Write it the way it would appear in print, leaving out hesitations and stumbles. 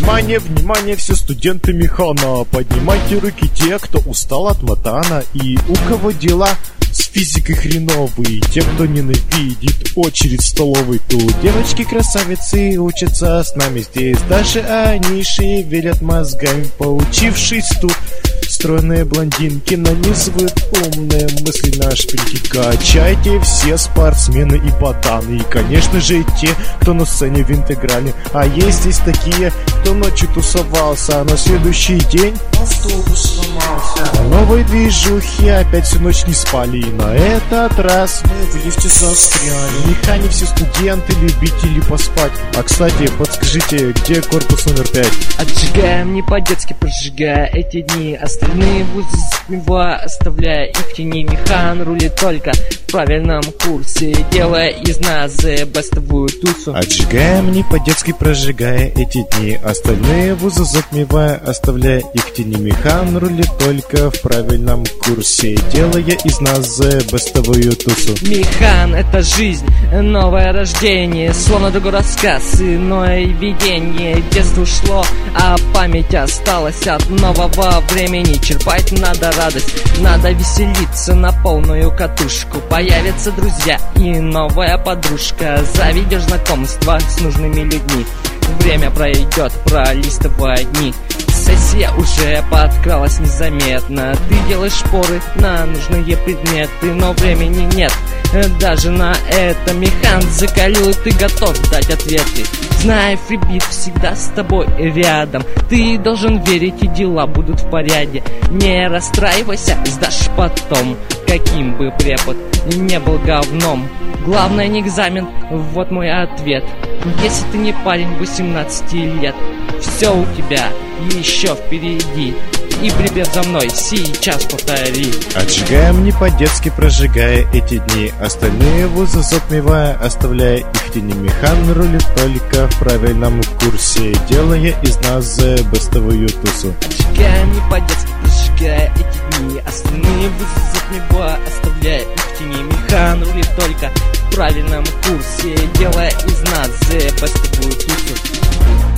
Внимание, внимание, все студенты механа. Поднимайте руки те, кто устал от матана. И у кого дела с физикой хреновые. Те, кто ненавидит очередь в столовой. Тут девочки-красавицы учатся с нами здесь. Даже они шевелят мозгами, поучившись тут. Стройные блондинки нанизывают умные мысли на шпильки. Качайте все спортсмены и ботаны. И, конечно же, те, кто на сцене в интеграле. А есть здесь такие, кто ночью тусовался, а на следующий день автобус сломался. На новой движухе опять всю ночь не спали. И на этот раз мы в лифте застряли. Механе все студенты, любители поспать. А, кстати, подскажите, где корпус номер 5? Отжигаем не по-детски, прожигая эти дни. Остальные вузы затмевая, оставляя их в тени. Механ рулит только в правильном курсе, делая из нас бестовую тусу. Отжигаем не по-детски, прожигая эти дни. Остальные вузы затмевая, оставляя их в тени. Механ рулит только в правильном курсе, делая из нас бестовую тусу. Механ — это жизнь, новое рождение, словно другой рассказ, иное видение. Детство ушло, а память осталась от нового времени. Черпать надо радость, надо веселиться на полную катушку. Появятся друзья и новая подружка. Заведешь знакомство с нужными людьми. Время пройдет, пролистывая дни. Сессия уже подкралась незаметно. Ты делаешь шпоры на нужные предметы, но времени нет. Даже на это Механ закалил, и ты готов дать ответы. Знай, фрибит всегда с тобой рядом. Ты должен верить, и дела будут в порядке. Не расстраивайся, сдашь потом. Каким бы препод не был говном, главное не экзамен, вот мой ответ. Если ты не парень 18 лет, все у тебя еще впереди. И припев за мной, сейчас повтори. Отжигаем не по-детски, прожигая эти дни. Остальные вузы затмевая, оставляя их в тени. Механ рулит только в правильном курсе, делая из нас бестовую тусу. Отжигаем не по-детски, прожигая эти дни. Остальные вузы затмевая, оставляя их в тени. Механ рулит только в правильном курсе, делая из нас бестовую тусу.